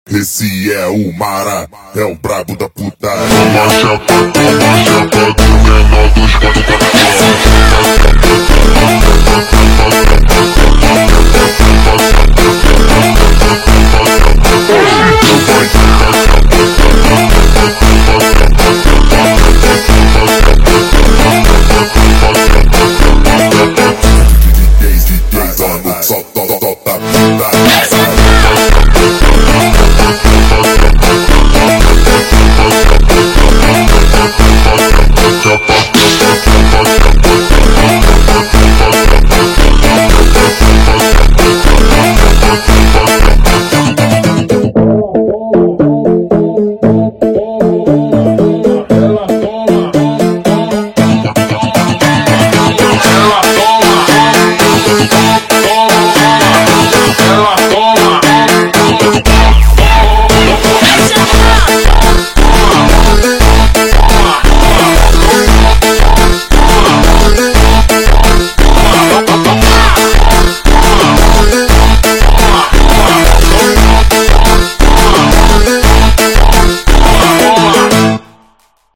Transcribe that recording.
Esse é o Mara, é o brabo da putaria. Toma chapa do menor dos 444.